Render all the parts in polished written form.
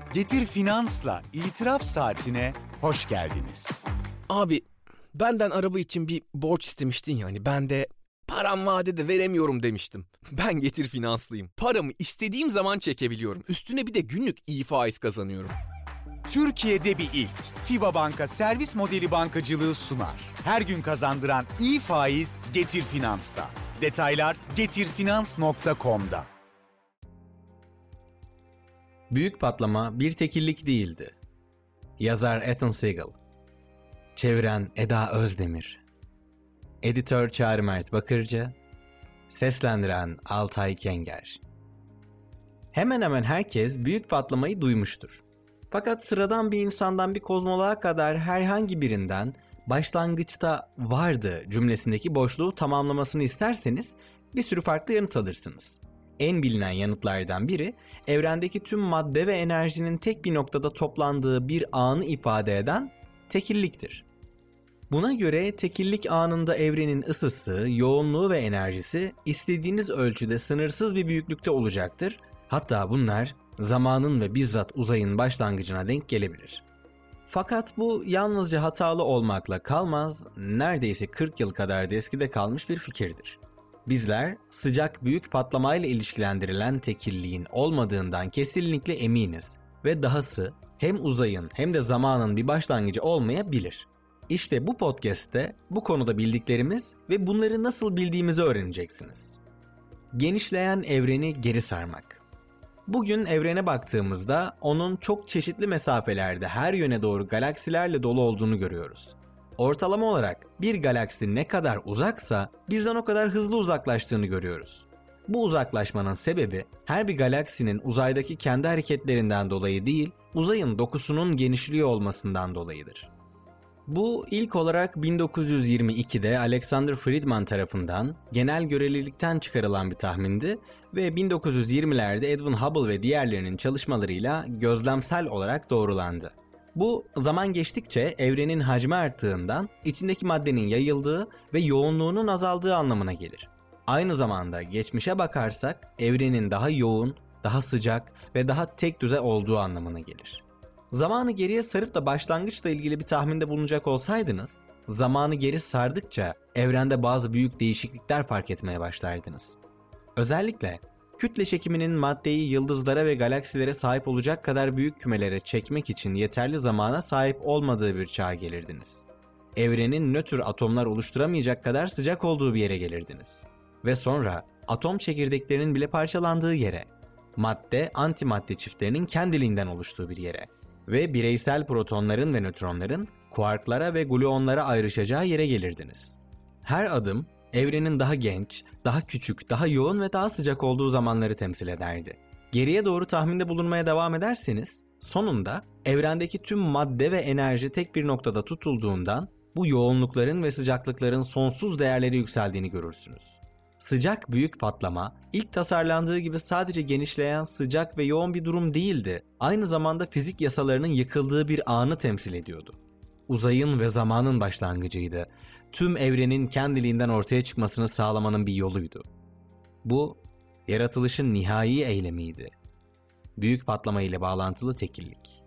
Getir Finans'la İtiraf Saatine hoş geldiniz. Abi benden araba için bir borç istemiştin ya, hani ben de param vadede veremiyorum demiştim. Ben Getir Finanslıyım. Paramı istediğim zaman çekebiliyorum. Üstüne bir de günlük iyi faiz kazanıyorum. Türkiye'de bir ilk. FİBA Banka servis modeli bankacılığı sunar. Her gün kazandıran iyi faiz Getir Finans'ta. Detaylar getirfinans.com'da. Büyük patlama bir tekillik değildi. Yazar Ethan Siegel. Çeviren Eda Özdemir. Editör Çağrı Mert Bakırcı. Seslendiren Altay Kenger. Hemen hemen herkes büyük patlamayı duymuştur. Fakat sıradan bir insandan bir kozmoloğa kadar herhangi birinden başlangıçta vardı cümlesindeki boşluğu tamamlamasını isterseniz bir sürü farklı yanıt alırsınız. En bilinen yanıtlardan biri, evrendeki tüm madde ve enerjinin tek bir noktada toplandığı bir anı ifade eden tekilliktir. Buna göre tekillik anında evrenin ısısı, yoğunluğu ve enerjisi istediğiniz ölçüde sınırsız bir büyüklükte olacaktır. Hatta bunlar zamanın ve bizzat uzayın başlangıcına denk gelebilir. Fakat bu yalnızca hatalı olmakla kalmaz, neredeyse 40 yıl kadar da eskide kalmış bir fikirdir. Bizler sıcak büyük patlamayla ilişkilendirilen tekilliğin olmadığından kesinlikle eminiz ve dahası hem uzayın hem de zamanın bir başlangıcı olmayabilir. İşte bu podcast'te bu konuda bildiklerimiz ve bunları nasıl bildiğimizi öğreneceksiniz. Genişleyen evreni geri sarmak. Bugün evrene baktığımızda onun çok çeşitli mesafelerde her yöne doğru galaksilerle dolu olduğunu görüyoruz. Ortalama olarak bir galaksi ne kadar uzaksa bizden o kadar hızlı uzaklaştığını görüyoruz. Bu uzaklaşmanın sebebi her bir galaksinin uzaydaki kendi hareketlerinden dolayı değil, uzayın dokusunun genişliği olmasından dolayıdır. Bu ilk olarak 1922'de Alexander Friedman tarafından genel görelilikten çıkarılan bir tahmindi ve 1920'lerde Edwin Hubble ve diğerlerinin çalışmalarıyla gözlemsel olarak doğrulandı. Bu zaman geçtikçe evrenin hacmi arttığından içindeki maddenin yayıldığı ve yoğunluğunun azaldığı anlamına gelir. Aynı zamanda geçmişe bakarsak evrenin daha yoğun, daha sıcak ve daha tek düze olduğu anlamına gelir. Zamanı geriye sarıp da başlangıçla ilgili bir tahminde bulunacak olsaydınız, zamanı geri sardıkça evrende bazı büyük değişiklikler fark etmeye başlardınız. Özellikle kütle çekiminin maddeyi yıldızlara ve galaksilere sahip olacak kadar büyük kümelere çekmek için yeterli zamana sahip olmadığı bir çağa gelirdiniz. Evrenin nötr atomlar oluşturamayacak kadar sıcak olduğu bir yere gelirdiniz. Ve sonra atom çekirdeklerinin bile parçalandığı yere, madde antimadde çiftlerinin kendiliğinden oluştuğu bir yere ve bireysel protonların ve nötronların kuarklara ve gluonlara ayrışacağı yere gelirdiniz. Her adım evrenin daha genç, daha küçük, daha yoğun ve daha sıcak olduğu zamanları temsil ederdi. Geriye doğru tahminde bulunmaya devam ederseniz, sonunda evrendeki tüm madde ve enerji tek bir noktada tutulduğundan bu yoğunlukların ve sıcaklıkların sonsuz değerleri yükseldiğini görürsünüz. Sıcak büyük patlama, ilk tasarlandığı gibi sadece genişleyen, sıcak ve yoğun bir durum değildi. Aynı zamanda fizik yasalarının yıkıldığı bir anı temsil ediyordu. Uzayın ve zamanın başlangıcıydı. Tüm evrenin kendiliğinden ortaya çıkmasını sağlamanın bir yoluydu. Bu, yaratılışın nihai eylemiydi. Büyük patlama ile bağlantılı tekillik.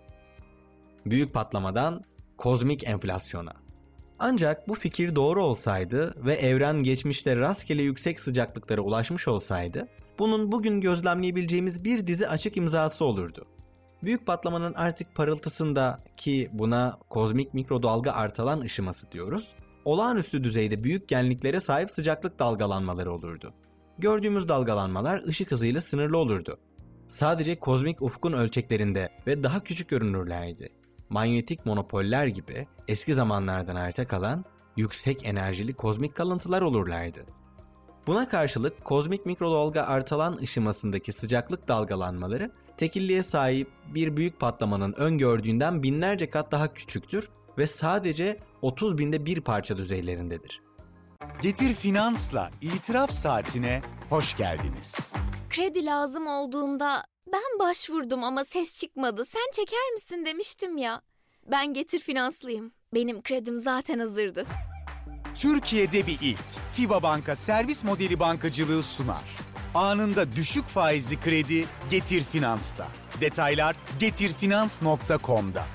Büyük patlamadan kozmik enflasyona. Ancak bu fikir doğru olsaydı ve evren geçmişte rastgele yüksek sıcaklıklara ulaşmış olsaydı, bunun bugün gözlemleyebileceğimiz bir dizi açık imzası olurdu. Büyük patlamanın artık parıltısında, ki buna kozmik mikrodalga artalan ışıması diyoruz, olağanüstü düzeyde büyük genliklere sahip sıcaklık dalgalanmaları olurdu. Gördüğümüz dalgalanmalar ışık hızıyla sınırlı olurdu. Sadece kozmik ufkun ölçeklerinde ve daha küçük görünürlerdi. Manyetik monopoller gibi eski zamanlardan arta kalan yüksek enerjili kozmik kalıntılar olurlardı. Buna karşılık kozmik mikrodalga artalan ışımasındaki sıcaklık dalgalanmaları tekilliğe sahip bir büyük patlamanın öngördüğünden binlerce kat daha küçüktür ve sadece 30 binde bir parça düzeylerindedir. Getir Finans'la İtiraf Saatine hoş geldiniz. Kredi lazım olduğunda ben başvurdum ama ses çıkmadı. Sen çeker misin demiştim ya. Ben Getir Finanslıyım. Benim kredim zaten hazırdı. Türkiye'de bir ilk. FİBA Banka servis modeli bankacılığı sunar. Anında düşük faizli kredi Getir Finans'ta. Detaylar getirfinans.com'da.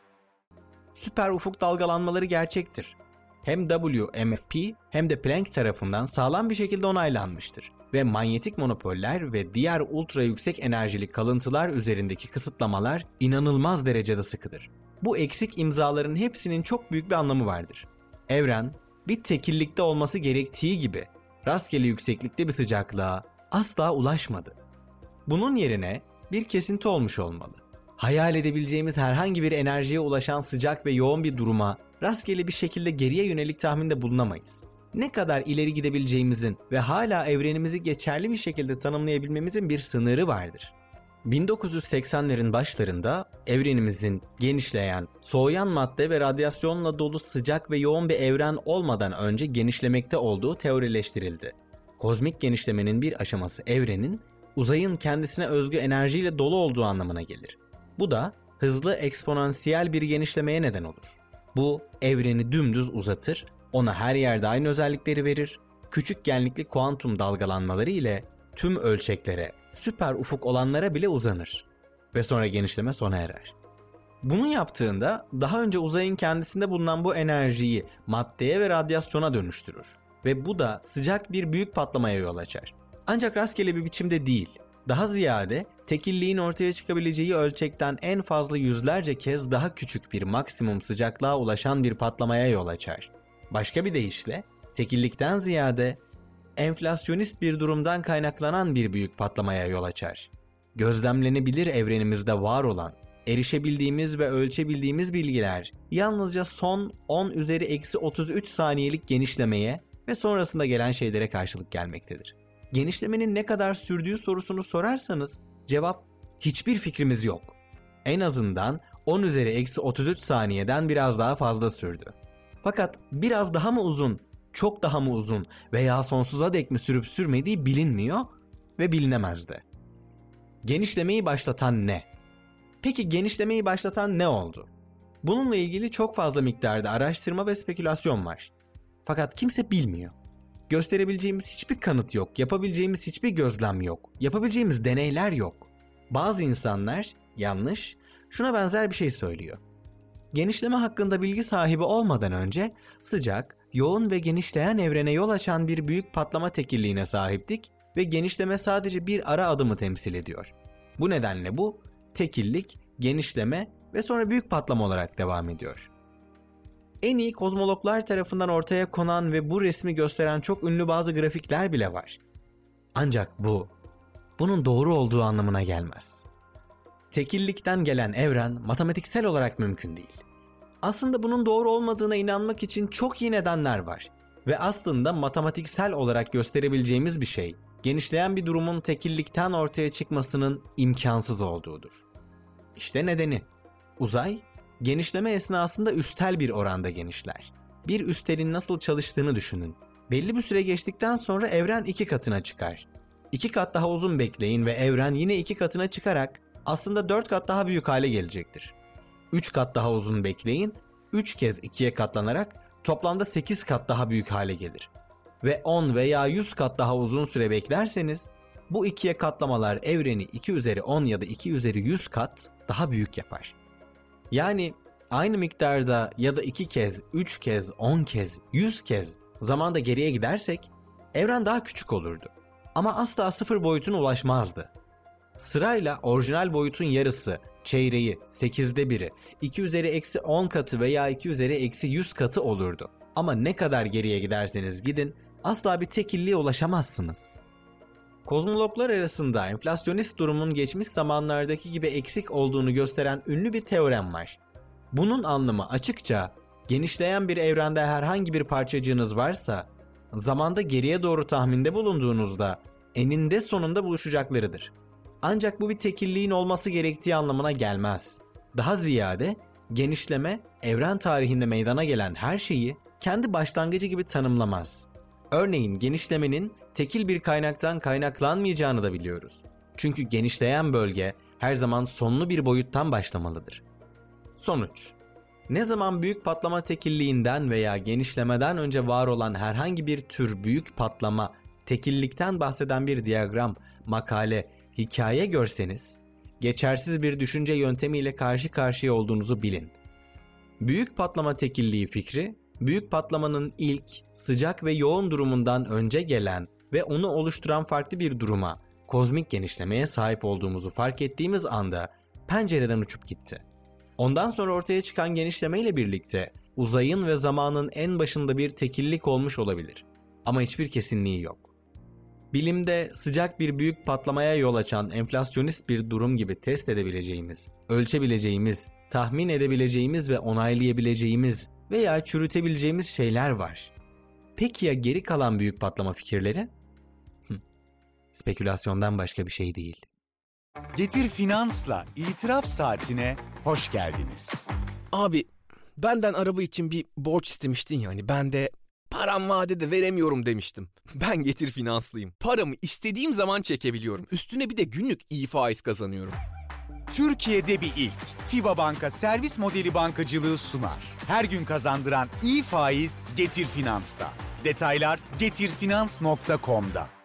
Süper ufuk dalgalanmaları gerçektir. Hem WMFP hem de Planck tarafından sağlam bir şekilde onaylanmıştır ve manyetik monopoller ve diğer ultra yüksek enerjili kalıntılar üzerindeki kısıtlamalar inanılmaz derecede sıkıdır. Bu eksik imzaların hepsinin çok büyük bir anlamı vardır. Evren, bir tekillikte olması gerektiği gibi rastgele yükseklikte bir sıcaklığa asla ulaşmadı. Bunun yerine bir kesinti olmuş olmalı. Hayal edebileceğimiz herhangi bir enerjiye ulaşan sıcak ve yoğun bir duruma rastgele bir şekilde geriye yönelik tahminde bulunamayız. Ne kadar ileri gidebileceğimizin ve hala evrenimizi geçerli bir şekilde tanımlayabilmemizin bir sınırı vardır. 1980'lerin başlarında evrenimizin genişleyen, soğuyan madde ve radyasyonla dolu sıcak ve yoğun bir evren olmadan önce genişlemekte olduğu teorileştirildi. Kozmik genişlemenin bir aşaması evrenin, uzayın kendisine özgü enerjiyle dolu olduğu anlamına gelir. Bu da hızlı eksponansiyel bir genişlemeye neden olur. Bu evreni dümdüz uzatır, ona her yerde aynı özellikleri verir, küçük genlikli kuantum dalgalanmaları ile tüm ölçeklere, süper ufuk olanlara bile uzanır ve sonra genişleme sona erer. Bunu yaptığında daha önce uzayın kendisinde bulunan bu enerjiyi maddeye ve radyasyona dönüştürür ve bu da sıcak bir büyük patlamaya yol açar. Ancak rastgele bir biçimde değil, daha ziyade tekilliğin ortaya çıkabileceği ölçekten en fazla yüzlerce kez daha küçük bir maksimum sıcaklığa ulaşan bir patlamaya yol açar. Başka bir deyişle, tekillikten ziyade enflasyonist bir durumdan kaynaklanan bir büyük patlamaya yol açar. Gözlemlenebilir evrenimizde var olan, erişebildiğimiz ve ölçebildiğimiz bilgiler yalnızca son 10⁻33 saniyelik genişlemeye ve sonrasında gelen şeylere karşılık gelmektedir. Genişlemenin ne kadar sürdüğü sorusunu sorarsanız cevap hiçbir fikrimiz yok. En azından 10⁻33 saniyeden biraz daha fazla sürdü. Fakat biraz daha mı uzun, çok daha mı uzun veya sonsuza dek mi sürüp sürmediği bilinmiyor ve bilinemez de. Genişlemeyi başlatan ne? Peki genişlemeyi başlatan ne oldu? Bununla ilgili çok fazla miktarda araştırma ve spekülasyon var. Fakat kimse bilmiyor. Gösterebileceğimiz hiçbir kanıt yok, yapabileceğimiz hiçbir gözlem yok, yapabileceğimiz deneyler yok. Bazı insanlar, yanlış, şuna benzer bir şey söylüyor. Genişleme hakkında bilgi sahibi olmadan önce sıcak, yoğun ve genişleyen evrene yol açan bir büyük patlama tekilliğine sahiptik ve genişleme sadece bir ara adımı temsil ediyor. Bu nedenle bu, tekillik, genişleme ve sonra büyük patlama olarak devam ediyor. En iyi kozmologlar tarafından ortaya konan ve bu resmi gösteren çok ünlü bazı grafikler bile var. Ancak bunun doğru olduğu anlamına gelmez. Tekillikten gelen evren matematiksel olarak mümkün değil. Aslında bunun doğru olmadığına inanmak için çok iyi nedenler var. Ve aslında matematiksel olarak gösterebileceğimiz bir şey, genişleyen bir durumun tekillikten ortaya çıkmasının imkansız olduğudur. İşte nedeni. Uzay, genişleme esnasında üstel bir oranda genişler. Bir üstelin nasıl çalıştığını düşünün. Belli bir süre geçtikten sonra evren 2 katına çıkar. 2 kat daha uzun bekleyin ve evren yine 2 katına çıkarak aslında 4 kat daha büyük hale gelecektir. 3 kat daha uzun bekleyin, 3 kez 2'ye katlanarak toplamda 8 kat daha büyük hale gelir. Ve 10 veya 100 kat daha uzun süre beklerseniz bu 2'ye katlamalar evreni 2⁻10 ya da 2⁻100 kat daha büyük yapar. Yani aynı miktarda ya da 2 kez, 3 kez, 10 kez, 100 kez zamanda geriye gidersek evren daha küçük olurdu. Ama asla sıfır boyutuna ulaşmazdı. Sırayla orijinal boyutun yarısı, çeyreği, 1/8'i, 2⁻10 katı veya 2⁻100 katı olurdu. Ama ne kadar geriye giderseniz gidin asla bir tekilliğe ulaşamazsınız. Kozmologlar arasında enflasyonist durumun geçmiş zamanlardaki gibi eksik olduğunu gösteren ünlü bir teorem var. Bunun anlamı açıkça, genişleyen bir evrende herhangi bir parçacığınız varsa, zamanda geriye doğru tahminde bulunduğunuzda eninde sonunda buluşacaklarıdır. Ancak bu bir tekilliğin olması gerektiği anlamına gelmez. Daha ziyade genişleme, evren tarihinde meydana gelen her şeyi kendi başlangıcı gibi tanımlamaz. Örneğin genişlemenin tekil bir kaynaktan kaynaklanmayacağını da biliyoruz. Çünkü genişleyen bölge her zaman sonlu bir boyuttan başlamalıdır. Sonuç: ne zaman büyük patlama tekilliğinden veya genişlemeden önce var olan herhangi bir tür büyük patlama tekillikten bahseden bir diyagram, makale, hikaye görseniz, geçersiz bir düşünce yöntemiyle karşı karşıya olduğunuzu bilin. Büyük patlama tekilliği fikri, büyük patlamanın ilk, sıcak ve yoğun durumundan önce gelen ve onu oluşturan farklı bir duruma, kozmik genişlemeye sahip olduğumuzu fark ettiğimiz anda pencereden uçup gitti. Ondan sonra ortaya çıkan genişlemeyle birlikte uzayın ve zamanın en başında bir tekillik olmuş olabilir. Ama hiçbir kesinliği yok. Bilimde sıcak bir büyük patlamaya yol açan enflasyonist bir durum gibi test edebileceğimiz, ölçebileceğimiz, tahmin edebileceğimiz ve onaylayabileceğimiz veya çürütebileceğimiz şeyler var. Peki ya geri kalan büyük patlama fikirleri? Spekülasyondan başka bir şey değil. Getir Finans'la itiraf saatine hoş geldiniz. Abi benden araba için bir borç istemiştin yani ben de param vadede veremiyorum demiştim. Ben Getir Finanslıyım. Paramı istediğim zaman çekebiliyorum. Üstüne bir de günlük iyi faiz kazanıyorum. Türkiye'de bir ilk. FIBA Banka servis modeli bankacılığı sunar. Her gün kazandıran iyi faiz Getir Finans'ta. Detaylar getirfinans.com'da.